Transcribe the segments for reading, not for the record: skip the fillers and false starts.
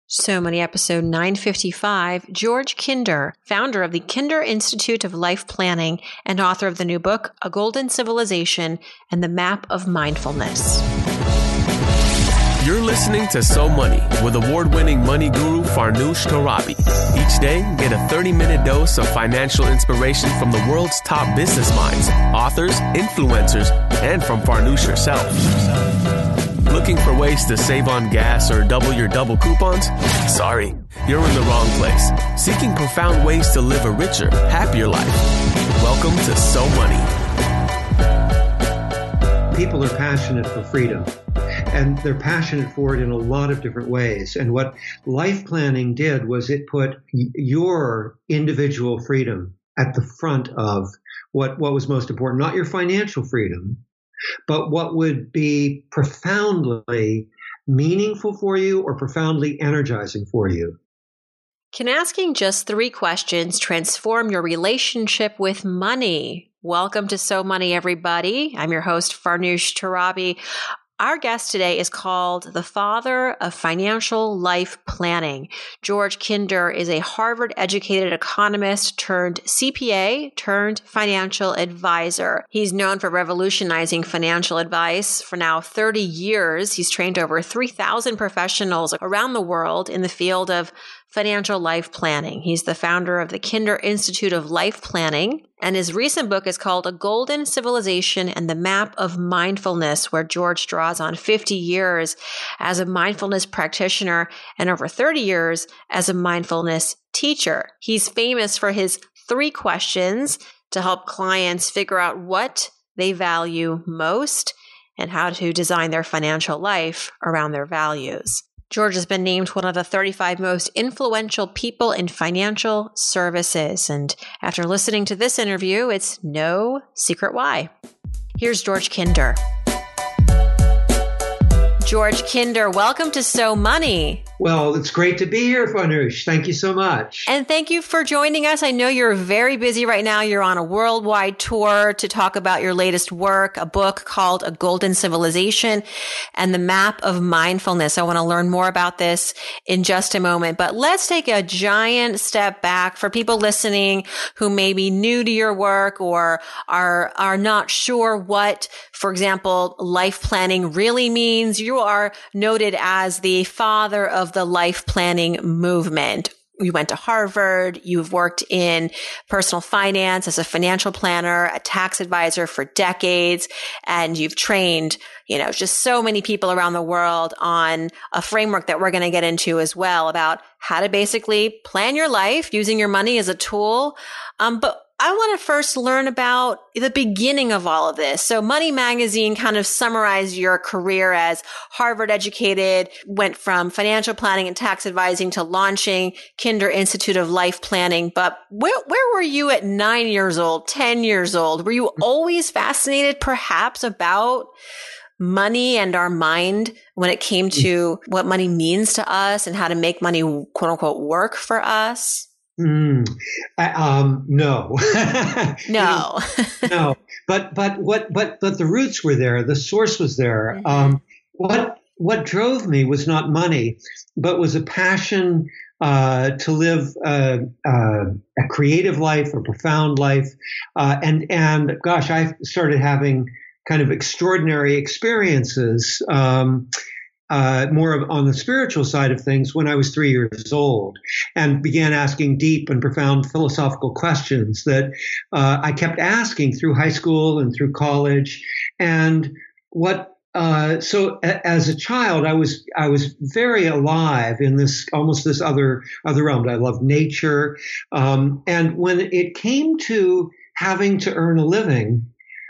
So Money episode 955, George Kinder, founder of the Kinder Institute of Life Planning and author of the new book, A Golden Civilization and the Map of Mindfulness. You're listening to So Money with award-winning money guru Farnoosh Torabi. Each day, get a 30-minute dose of financial inspiration from the world's top business minds, authors, influencers, and from Farnoosh herself. Looking for ways to save on gas or double your double coupons? Sorry, you're in the wrong place. Seeking profound ways to live a richer, happier life. Welcome to So Money. People are passionate for freedom, and they're passionate for it in a lot of different ways. And what life planning did was it put your individual freedom at the front of what was most important, not your financial freedom, but what would be profoundly meaningful for you or profoundly energizing for you. Can asking just 3 questions transform your relationship with money? Welcome to So Money, everybody. I'm your host, Farnoosh Torabi. Our guest today is called the father of financial life planning. George Kinder is a Harvard-educated economist turned CPA turned financial advisor. He's known for revolutionizing financial advice for now 30 years. He's trained over 3,000 professionals around the world in the field of financial life planning. He's the founder of the Kinder Institute of Life Planning, and his recent book is called A Golden Civilization and the Map of Mindfulness, where George draws on 50 years as a mindfulness practitioner and over 30 years as a mindfulness teacher. He's famous for his 3 questions to help clients figure out what they value most and how to design their financial life around their values. George has been named one of the 35 most influential people in financial services. And after listening to this interview, it's no secret why. Here's George Kinder. George Kinder, welcome to So Money. Well, it's great to be here, Farnoosh. Thank you so much. And thank you for joining us. I know you're very busy right now. You're on a worldwide tour to talk about your latest work, a book called A Golden Civilization and the Map of Mindfulness. I want to learn more about this in just a moment, but let's take a giant step back for people listening who may be new to your work or are not sure what, for example, life planning really means. You are noted as the father of the life planning movement. You went to Harvard. You've worked in personal finance as a financial planner, a tax advisor for decades, and you've trained, just so many people around the world on a framework that we're going to get into as well about how to basically plan your life using your money as a tool. But I want to first learn about the beginning of all of this. So Money Magazine kind of summarized your career as Harvard educated, went from financial planning and tax advising to launching Kinder Institute of Life Planning. But where were you at 9 years old, 10 years old? Were you always fascinated perhaps about money and our mind when it came to what money means to us and how to make money, quote unquote, work for us? No. No. No. But the roots were there. The source was there. What drove me was not money, but was a passion to live a creative life, a profound life. And gosh, I started having kind of extraordinary experiences, more on the spiritual side of things when I was 3 years old, and began asking deep and profound philosophical questions that I kept asking through high school and through college. And so as a child, I was very alive in this other realm. I loved nature, and when it came to having to earn a living,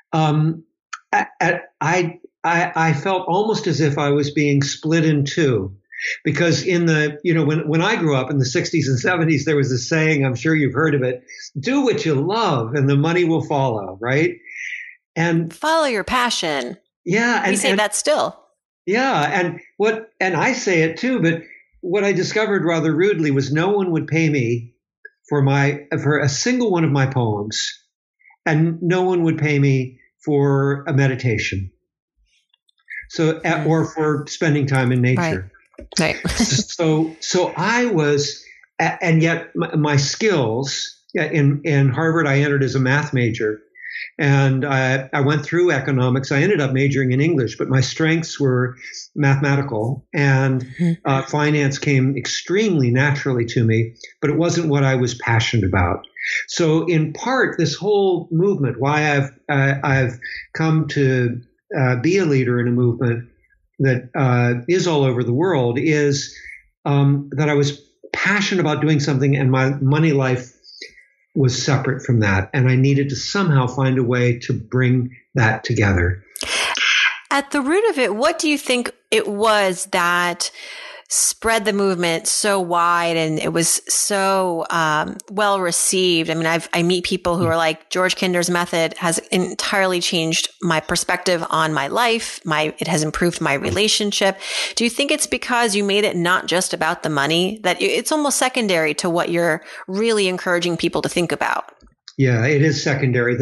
I felt almost as if I was being split in two, because when I grew up in the 60s and 70s, there was a saying, I'm sure you've heard of it, do what you love and the money will follow, right? And follow your passion. Yeah. And we say that still. Yeah. And I say it too, but what I discovered rather rudely was no one would pay me for a single one of my poems, and no one would pay me for a meditation. So, or for spending time in nature. Right. So I was, and yet my skills in Harvard, I entered as a math major. And I went through economics. I ended up majoring in English, but my strengths were mathematical, and finance came extremely naturally to me, but it wasn't what I was passionate about. So in part, this whole movement, why I've come to be a leader in a movement that is all over the world, is that I was passionate about doing something, and my money life was separate from that. And I needed to somehow find a way to bring that together. At the root of it, what do you think it was that spread the movement so wide and it was so well received? I mean, I meet people who are like, George Kinder's method has entirely changed my perspective on my life. It has improved my relationship. Do you think it's because you made it not just about the money, that it's almost secondary to what you're really encouraging people to think about? Yeah, it is secondary.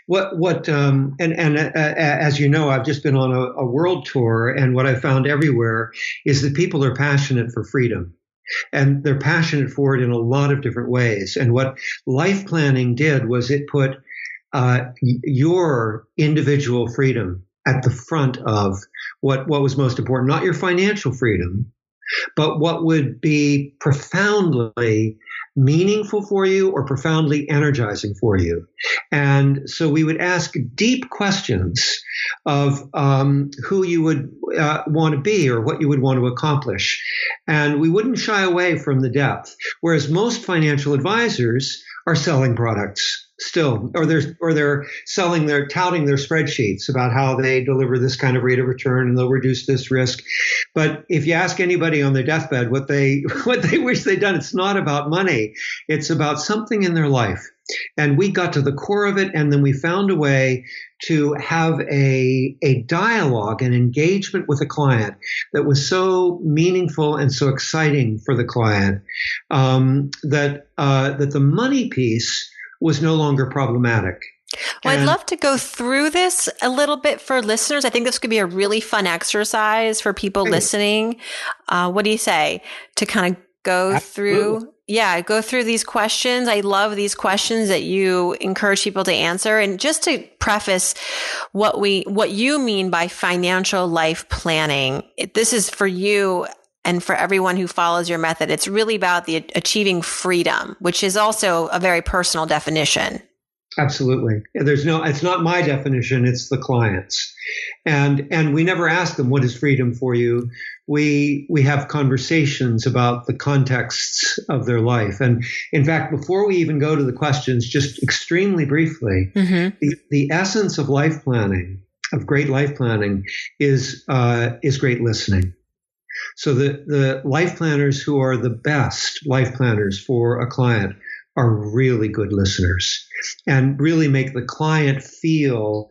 As you know, I've just been on a world tour, and what I found everywhere is that people are passionate for freedom, and they're passionate for it in a lot of different ways. And what life planning did was it put your individual freedom at the front of what was most important, not your financial freedom, but what would be profoundly meaningful for you or profoundly energizing for you. And so we would ask deep questions of who you would want to be or what you would want to accomplish. And we wouldn't shy away from the depth, whereas most financial advisors are selling products still, or they're touting their spreadsheets about how they deliver this kind of rate of return and they'll reduce this risk. But if you ask anybody on their deathbed what they wish they'd done, it's not about money. It's about something in their life. And we got to the core of it, and then we found a way to have a dialogue, an engagement with a client that was so meaningful and so exciting for the client that the money piece was no longer problematic. Well, I'd love to go through this a little bit for listeners. I think this could be a really fun exercise for people listening. What do you say to kind of go through? Yeah, go through these questions. I love these questions that you encourage people to answer. And just to preface what you mean by financial life planning, this is for you and for everyone who follows your method. It's really about the achieving freedom, which is also a very personal definition. Absolutely. It's not my definition, it's the client's. And we never ask them, what is freedom for you? We have conversations about the contexts of their life. And in fact, before we even go to the questions, just extremely briefly, the essence of life planning, of great life planning, is great listening. So the life planners who are the best life planners for a client are really good listeners and really make the client feel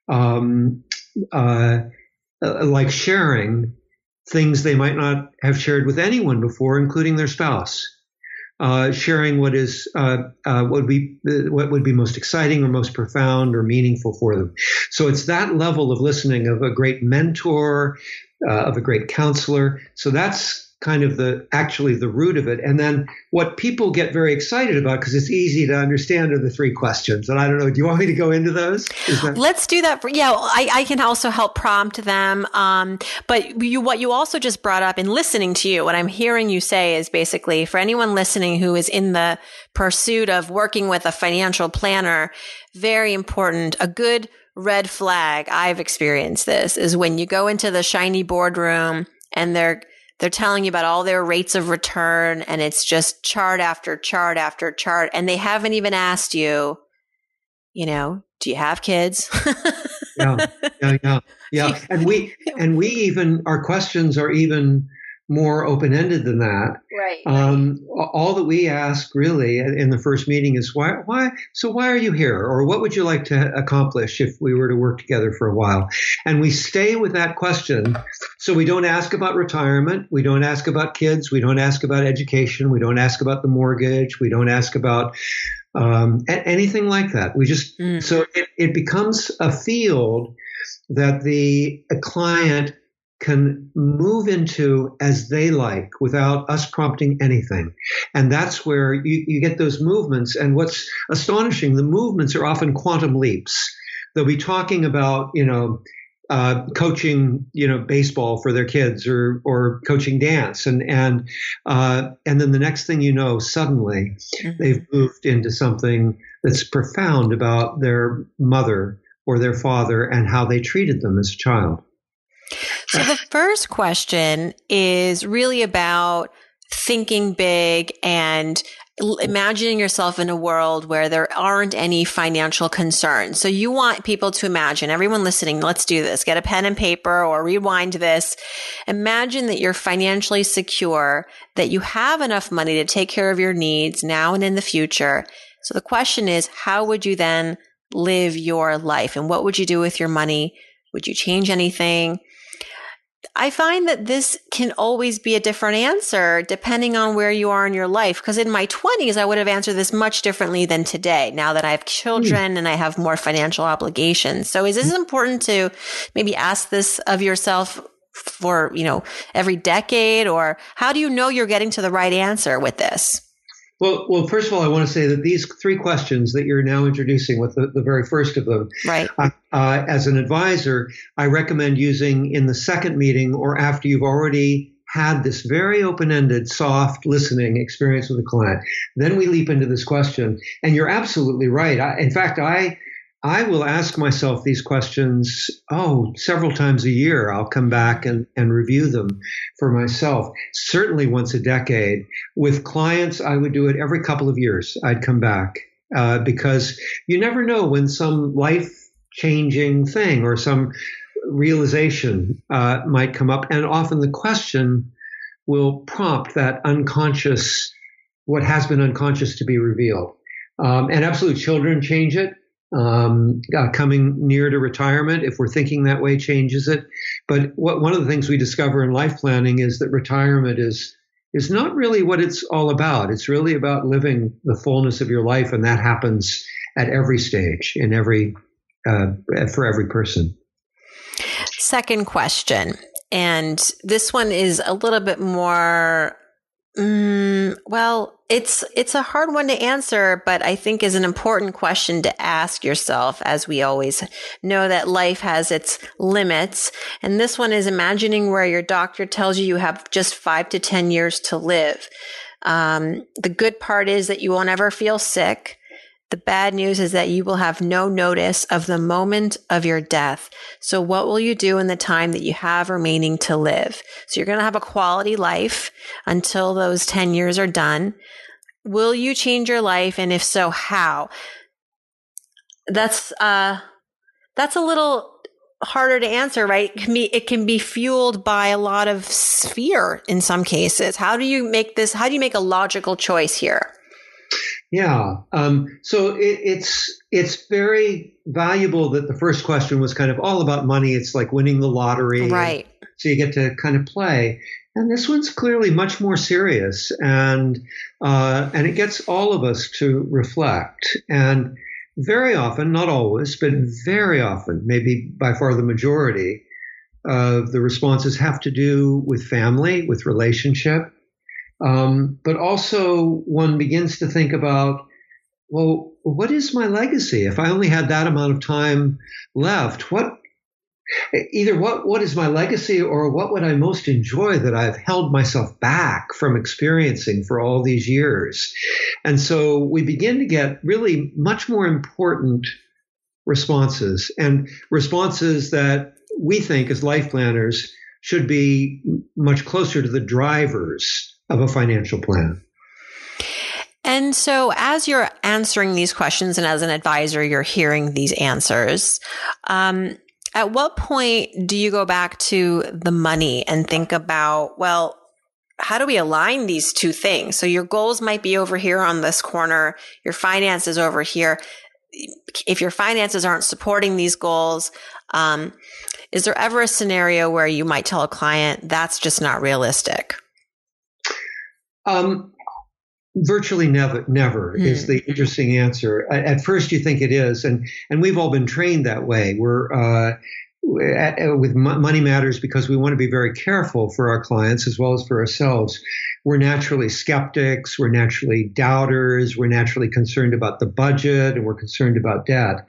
like sharing things they might not have shared with anyone before, including their spouse. Sharing what would be most exciting or most profound or meaningful for them. So it's that level of listening of a great mentor, of a great counselor. So that's kind of actually the root of it. And then what people get very excited about, because it's easy to understand, are the three questions. And I don't know, do you want me to go into those? Let's do that. I can also help prompt them. But what you also just brought up in listening to you, what I'm hearing you say is basically for anyone listening who is in the pursuit of working with a financial planner, very important, a good red flag, I've experienced this, is when you go into the shiny boardroom and they're telling you about all their rates of return, and it's just chart after chart after chart. And they haven't even asked you, do you have kids? Yeah. And we even, our questions are even more open-ended than that. Right. All that we ask really in the first meeting is why? So why are you here? Or what would you like to accomplish if we were to work together for a while? And we stay with that question. So we don't ask about retirement. We don't ask about kids. We don't ask about education. We don't ask about the mortgage. We don't ask about anything like that. We just, so it becomes a field that a client can move into as they like without us prompting anything. And that's where you get those movements. And what's astonishing, the movements are often quantum leaps. They'll be talking about, coaching, baseball for their kids or coaching dance. And then the next thing you know, suddenly they've moved into something that's profound about their mother or their father and how they treated them as a child. So the first question is really about thinking big and imagining yourself in a world where there aren't any financial concerns. So you want people to imagine, everyone listening, let's do this. Get a pen and paper or rewind this. Imagine that you're financially secure, that you have enough money to take care of your needs now and in the future. So the question is, how would you then live your life? And what would you do with your money? Would you change anything? I find that this can always be a different answer depending on where you are in your life. Because in my 20s, I would have answered this much differently than today, now that I have children and I have more financial obligations. So is this important to maybe ask this of yourself for, every decade? Or how do you know you're getting to the right answer with this? Well, first of all, I want to say that these three questions that you're now introducing with the very first of them, right? As an advisor, I recommend using in the second meeting or after you've already had this very open-ended, soft listening experience with a client. Then we leap into this question. And you're absolutely right. In fact, I will ask myself these questions, several times a year. I'll come back and review them for myself, certainly once a decade. With clients, I would do it every couple of years. I'd come back because you never know when some life-changing thing or some realization might come up. And often the question will prompt that unconscious, what has been unconscious to be revealed. And absolutely, children change it. Coming near to retirement, if we're thinking that way, changes it. But one of the things we discover in life planning is that retirement is not really what it's all about. It's really about living the fullness of your life, and that happens at every stage, for every person. Second question, and this one is a little bit more. It's a hard one to answer, but I think is an important question to ask yourself, as we always know that life has its limits. And this one is imagining where your doctor tells you have just 5 to 10 years to live. The good part is that you won't ever feel sick. The bad news is that you will have no notice of the moment of your death. So what will you do in the time that you have remaining to live? So you're going to have a quality life until those 10 years are done. Will you change your life? And if so, how? That's a little harder to answer, right? It can be fueled by a lot of fear in some cases. How do you make a logical choice here? Yeah. So it's very valuable that the first question was kind of all about money. It's like winning the lottery. Right. So you get to kind of play. And this one's clearly much more serious. And it gets all of us to reflect. And very often, not always, but very often, maybe by far the majority of the responses have to do with family, with relationship. But also one begins to think about, well, what is my legacy? If I only had that amount of time left, what is my legacy, or what would I most enjoy that I've held myself back from experiencing for all these years? And so we begin to get really much more important responses, and responses that we think as life planners should be much closer to the drivers of a financial plan. And so as you're answering these questions and as an advisor, you're hearing these answers, at what point do you go back to the money and think about, well, how do we align these two things? So your goals might be over here on this corner, your finances over here. If your finances aren't supporting these goals, is there ever a scenario where you might tell a client that's just not realistic? Virtually never is the interesting answer. At first you think it is, and we've all been trained that way. with money matters because we want to be very careful for our clients as well as for ourselves. We're naturally skeptics. We're naturally doubters. We're naturally concerned about the budget, and we're concerned about debt.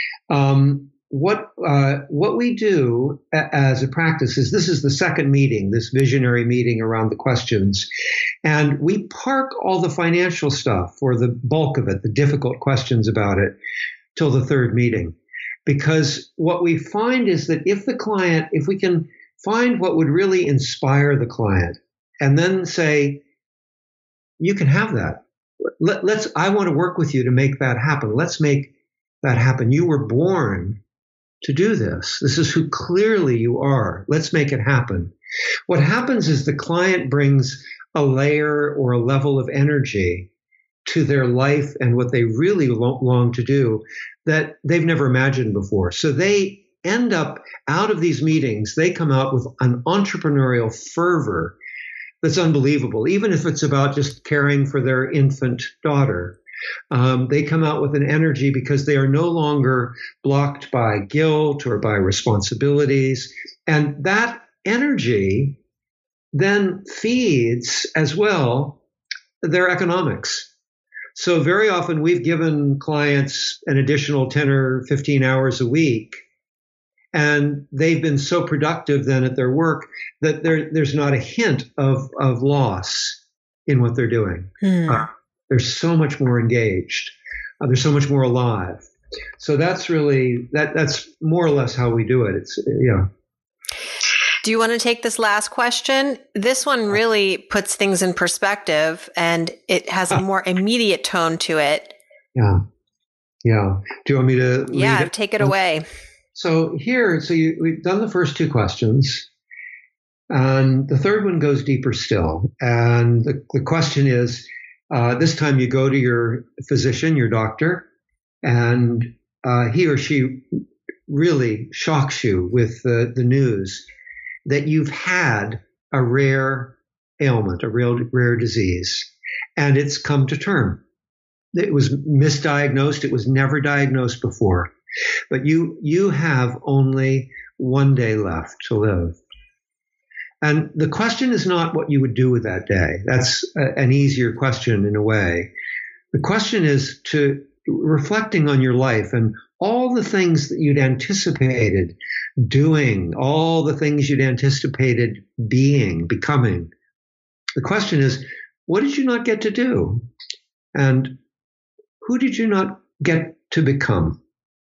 What we do as a practice is this is the second meeting, this visionary meeting around the questions. And we park all the financial stuff, or the bulk of it, the difficult questions about it, till the third meeting. Because what we find is that if we can find what would really inspire the client and then say, you can have that. I want to work with you to make that happen. Let's make that happen. You were born to do this. This is who clearly you are. Let's make it happen. What happens is the client brings a layer or a level of energy to their life and what they really long to do that they've never imagined before. So they end up out of these meetings, they come out with an entrepreneurial fervor that's unbelievable, even if it's about just caring for their infant daughter. They come out with an energy because they are no longer blocked by guilt or by responsibilities. And that energy then feeds as well their economics. So very often we've given clients an additional 10 or 15 hours a week, and they've been so productive then at their work that there's not a hint of loss in what they're doing. They're so much more engaged. They're so much more alive. So that's really, that's more or less how we do it. It's, yeah. Do you want to take this last question? This one really puts things in perspective, and it has a more immediate tone to it. Yeah. Yeah. Do you want me to read it? Take it away. So we've done the first two questions, and the third one goes deeper still. And the question is, this time you go to your physician, your doctor, and he or she really shocks you with the news that you've had a rare ailment, a rare disease, and it's come to term. It was misdiagnosed. It was never diagnosed before. But you have only one day left to live. And the question is not what you would do with that day. That's an easier question in a way. The question is to reflecting on your life and all the things that you'd anticipated doing, all the things you'd anticipated becoming. The question is, what did you not get to do? And who did you not get to become?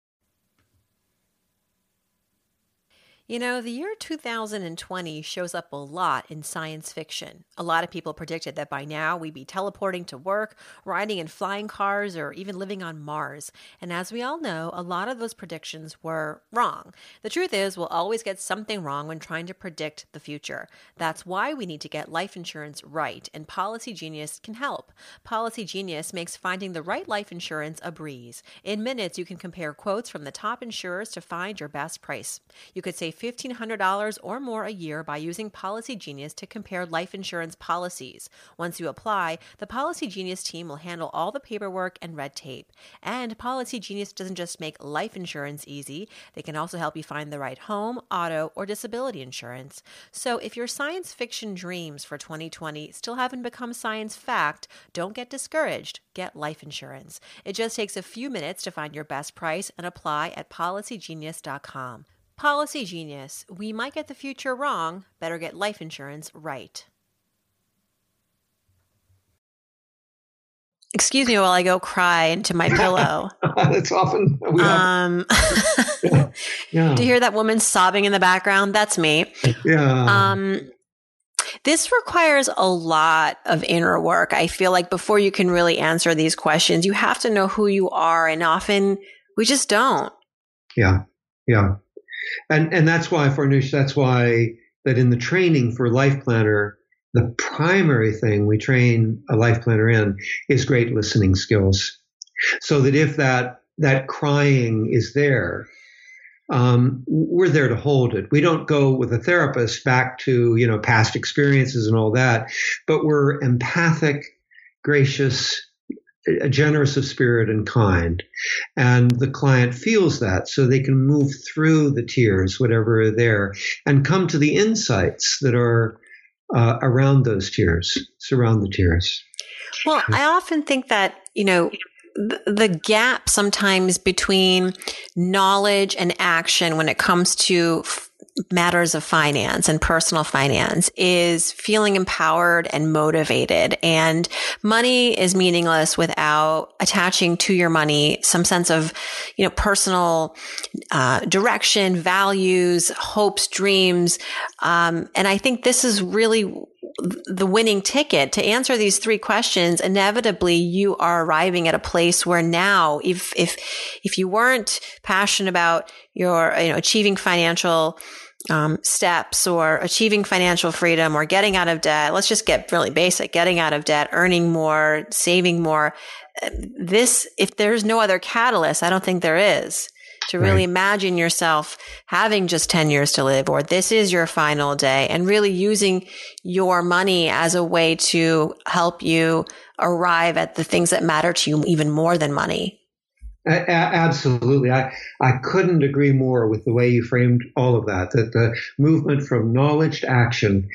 You know, the year 2020 shows up a lot in science fiction. A lot of people predicted that by now we'd be teleporting to work, riding in flying cars, or even living on Mars. And as we all know, a lot of those predictions were wrong. The truth is, we'll always get something wrong when trying to predict the future. That's why we need to get life insurance right, and Policy Genius can help. Policy Genius makes finding the right life insurance a breeze. In minutes, you can compare quotes from the top insurers to find your best price. You could save $1,500 or more a year by using Policy Genius to compare life insurance policies. Once you apply, the Policy Genius team will handle all the paperwork and red tape. And Policy Genius doesn't just make life insurance easy, they can also help you find the right home, auto, or disability insurance. So if your science fiction dreams for 2020 still haven't become science fact, don't get discouraged. Get life insurance. It just takes a few minutes to find your best price and apply at policygenius.com. Policy Genius. We might get the future wrong. Better get life insurance right. Excuse me while I go cry into my pillow. That's often. Yeah. Do you hear that woman sobbing in the background? That's me. Yeah. This requires a lot of inner work. I feel like before you can really answer these questions, you have to know who you are, and often we just don't. Yeah. Yeah. And that's why, Farnoosh, that in the training for Life Planner, the primary thing we train a life planner in is great listening skills. So that if that crying is there, we're there to hold it. We don't go with a therapist back to, past experiences and all that, but we're empathic, gracious, generous of spirit and kind. And the client feels that, so they can move through the tears, whatever are there, and come to the insights that are around those tears, surround the tears. Well, I often think that, the gap sometimes between knowledge and action when it comes to matters of finance and personal finance is feeling empowered and motivated. And money is meaningless without attaching to your money some sense of, personal direction, values, hopes, dreams. And I think this is really the winning ticket to answer these three questions. Inevitably, you are arriving at a place where now, if you weren't passionate about your, achieving financial steps or achieving financial freedom or getting out of debt, let's just get really basic, getting out of debt, earning more, saving more. If there's no other catalyst, I don't think there is. To really imagine yourself having just 10 years to live, or this is your final day, and really using your money as a way to help you arrive at the things that matter to you even more than money. Absolutely. I couldn't agree more with the way you framed all of that the movement from knowledge to action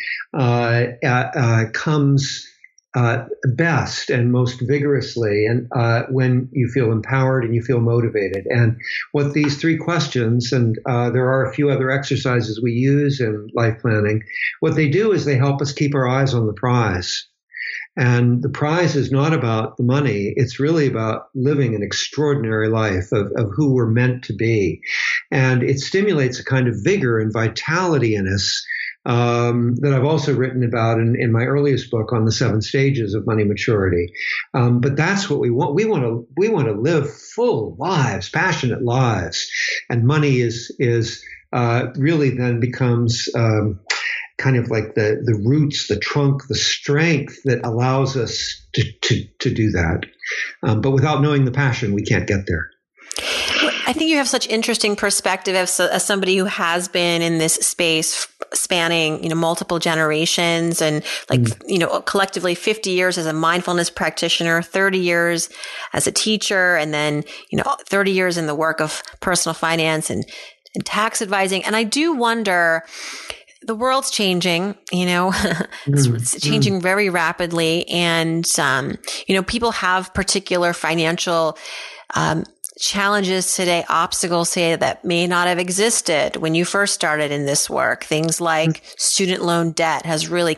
comes best and most vigorously and when you feel empowered and you feel motivated. And what these three questions, and there are a few other exercises we use in life planning, what they do is they help us keep our eyes on the prize. And the prize is not about the money. It's really about living an extraordinary life of who we're meant to be. And it stimulates a kind of vigor and vitality in us that I've also written about in my earliest book on the 7 stages of money maturity. But that's what we want. We want to live full lives, passionate lives. And money is really then becomes kind of like the roots, the trunk, the strength that allows us to do that. But without knowing the passion, we can't get there. I think you have such interesting perspective as somebody who has been in this space spanning, multiple generations and collectively 50 years as a mindfulness practitioner, 30 years as a teacher, and then, 30 years in the work of personal finance and tax advising. And I do wonder, the world's changing, it's changing very rapidly. And, people have particular financial, challenges today, obstacles today that may not have existed when you first started in this work. Things like student loan debt has really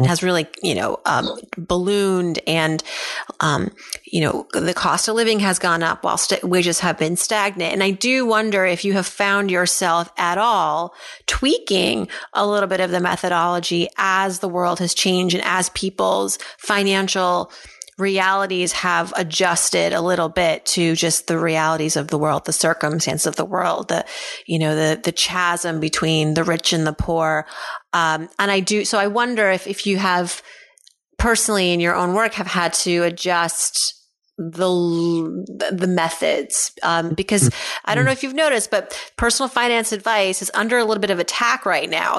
ballooned, and the cost of living has gone up while wages have been stagnant. And I do wonder if you have found yourself at all tweaking a little bit of the methodology as the world has changed and as people's financial realities have adjusted a little bit to just the realities of the world, the circumstance of the world, the chasm between the rich and the poor. So I wonder if you have personally in your own work have had to adjust the methods, because I don't know if you've noticed, but personal finance advice is under a little bit of attack right now,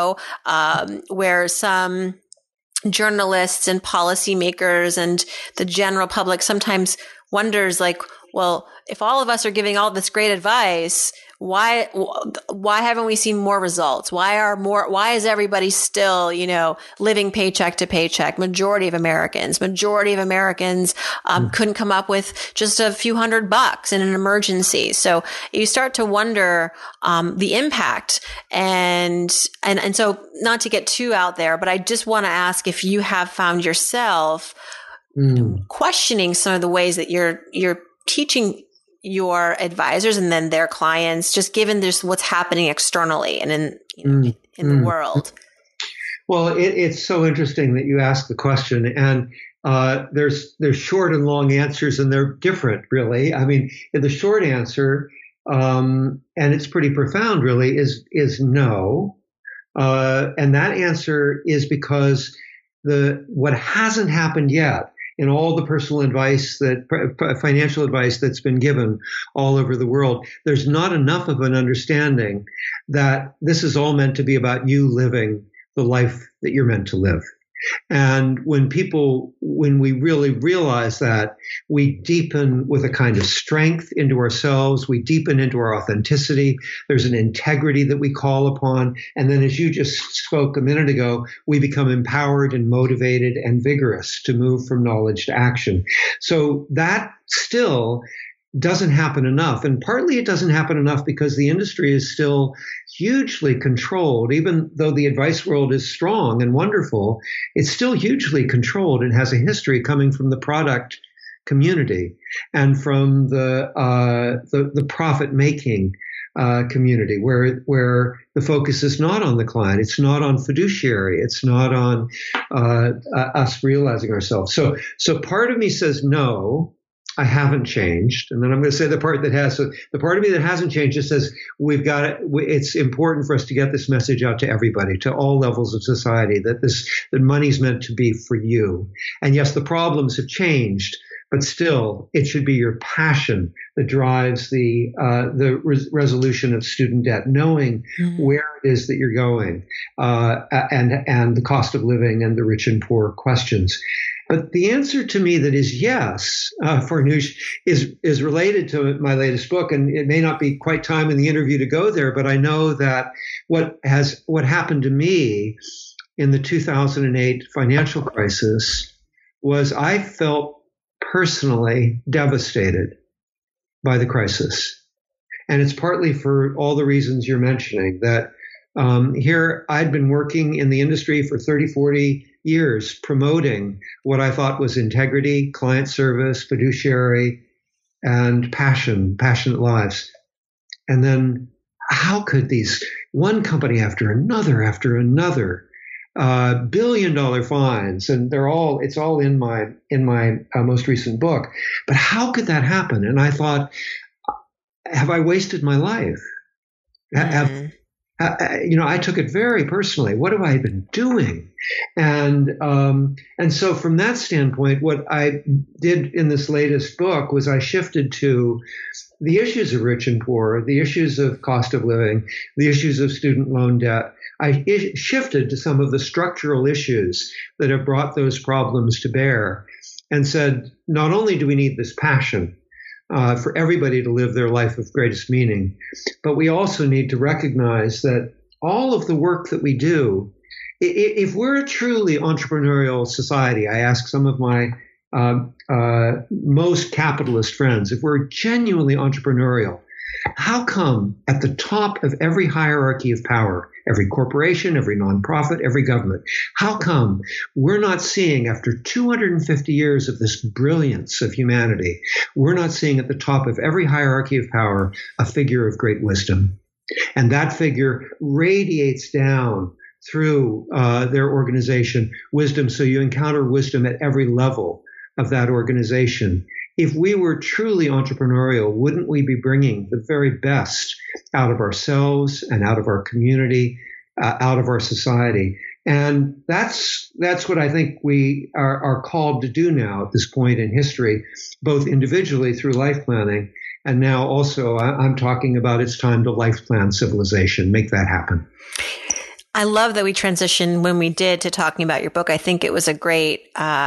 where some journalists and policymakers and the general public sometimes wonders, like, well, if all of us are giving all this great advice, why haven't we seen more results? Why is everybody still, living paycheck to paycheck? Majority of Americans couldn't come up with just a few $100 in an emergency. So you start to wonder, the impact and so not to get too out there, but I just want to ask if you have found yourself questioning some of the ways that you're teaching your advisors and then their clients, just given this what's happening externally and in the world. Well, it's so interesting that you asked the question, and there's short and long answers, and they're different, really. I mean, the short answer, and it's pretty profound, really, is no, and that answer is because what hasn't happened yet in all the personal advice financial advice that's been given all over the world, there's not enough of an understanding that this is all meant to be about you living the life that you're meant to live. And when we really realize that, we deepen with a kind of strength into ourselves. We deepen into our authenticity. There's an integrity that we call upon. And then, as you just spoke a minute ago, we become empowered and motivated and vigorous to move from knowledge to action. So that still doesn't happen enough. And partly it doesn't happen enough because the industry is still hugely controlled. Even though the advice world is strong and wonderful, it's still hugely controlled and has a history coming from the product community and from the profit making community, where the focus is not on the client, it's not on fiduciary, it's not on us realizing ourselves. So part of me says no, I haven't changed. And then I'm going to say the part that has. So the part of me that hasn't changed just says it's important for us to get this message out to everybody, to all levels of society, that money's meant to be for you. And yes, the problems have changed, but still it should be your passion that drives the resolution of student debt, knowing where it is that you're going, and the cost of living and the rich and poor questions. But the answer to me that is yes, Farnoosh, is related to my latest book, and it may not be quite time in the interview to go there, but I know that what happened to me in the 2008 financial crisis was I felt personally devastated by the crisis. And it's partly for all the reasons you're mentioning, that here I'd been working in the industry for 30, 40 years promoting what I thought was integrity, client service, fiduciary, and passionate lives. And then how could these one company after another, billion-dollar fines, and it's all in my most recent book. But how could that happen? And I thought, have I wasted my life? I took it very personally. What have I been doing? And so from that standpoint, what I did in this latest book was I shifted to the issues of rich and poor, the issues of cost of living, the issues of student loan debt. I shifted to some of the structural issues that have brought those problems to bear and said, not only do we need this passion for everybody to live their life of greatest meaning, but we also need to recognize that all of the work that we do, if we're a truly entrepreneurial society, I ask some of my most capitalist friends, if we're genuinely entrepreneurial, how come at the top of every hierarchy of power, every corporation, every nonprofit, every government, how come we're not seeing, after 250 years of this brilliance of humanity, we're not seeing at the top of every hierarchy of power a figure of great wisdom? And that figure radiates down through their organization wisdom. So you encounter wisdom at every level of that organization. If we were truly entrepreneurial, wouldn't we be bringing the very best out of ourselves and out of our community, out of our society? And that's what I think we are called to do now at this point in history, both individually through life planning, and now also I'm talking about it's time to life plan civilization, make that happen. I love that we transitioned when we did to talking about your book. I think it was a great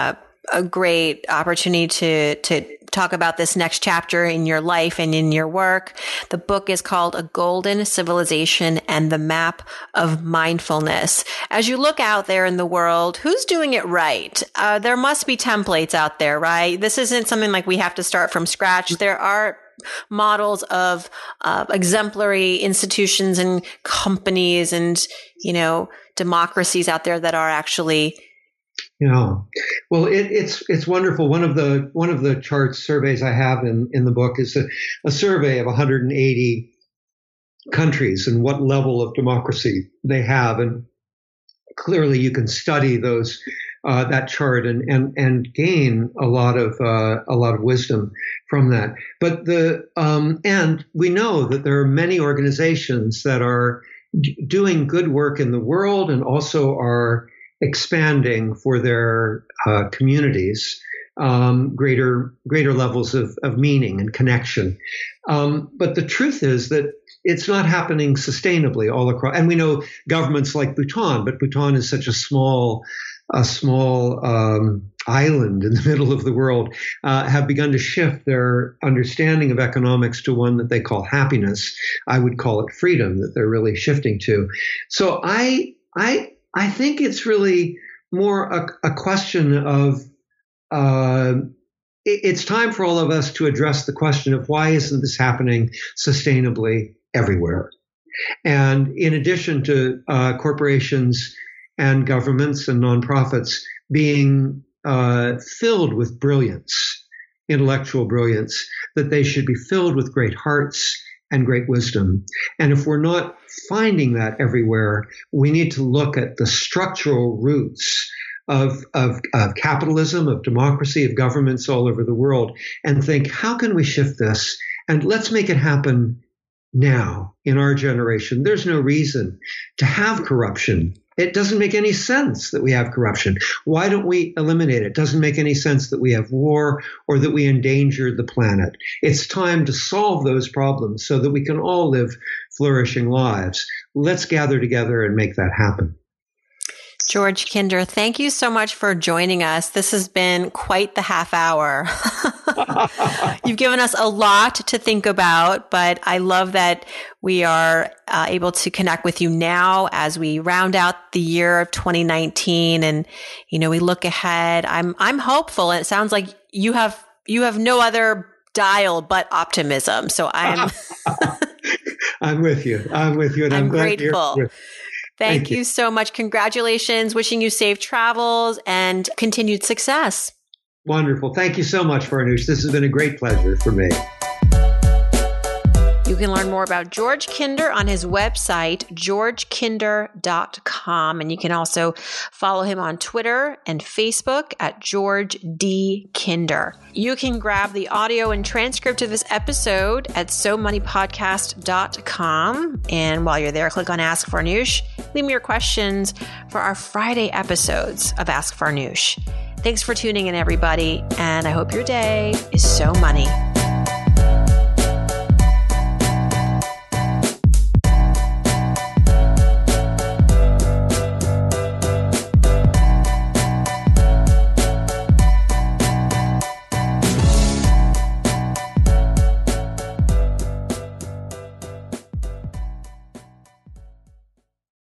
opportunity to talk about this next chapter in your life and in your work. The book is called A Golden Civilization and the Map of Mindfulness. As you look out there in the world, who's doing it right? There must be templates out there, right? This isn't something like we have to start from scratch. There are models of exemplary institutions and companies and, democracies out there that are actually well, it's wonderful. One of the charts surveys I have in the book is a survey of 180 countries and what level of democracy they have, and clearly you can study those that chart and gain a lot of wisdom from that. But and we know that there are many organizations that are doing good work in the world and also are expanding for their communities greater levels of meaning and connection. But the truth is that it's not happening sustainably all across. And we know governments like Bhutan, but Bhutan is such a small a small island in the middle of the world, have begun to shift their understanding of economics to one that they call happiness. I would call it freedom that they're really shifting to. So I think it's really more a question of it's time for all of us to address the question of why isn't this happening sustainably everywhere? And in addition to corporations and governments and nonprofits being filled with brilliance, intellectual brilliance, that they should be filled with great hearts and great wisdom. And if we're not finding that everywhere, we need to look at the structural roots of capitalism, of democracy, of governments all over the world, and think, how can we shift this? And let's make it happen now in our generation. There's no reason to have corruption. It doesn't make any sense that we have corruption. Why don't we eliminate it? It doesn't make any sense that we have war or that we endanger the planet. It's time to solve those problems so that we can all live flourishing lives. Let's gather together and make that happen. George Kinder, thank you so much for joining us. This has been quite the half hour. You've given us a lot to think about, but I love that we are able to connect with you now as we round out the year of 2019 and, we look ahead. I'm hopeful, and it sounds like you have no other dial but optimism. So I'm I'm with you. And I'm grateful. Thank you so much. Congratulations. Wishing you safe travels and continued success. Wonderful. Thank you so much, Farnoosh. This has been a great pleasure for me. You can learn more about George Kinder on his website, georgekinder.com. And you can also follow him on Twitter and Facebook at George D. Kinder. You can grab the audio and transcript of this episode at SoMoneyPodcast.com. And while you're there, click on Ask Farnoosh. Leave me your questions for our Friday episodes of Ask Farnoosh. Thanks for tuning in, everybody. And I hope your day is so money.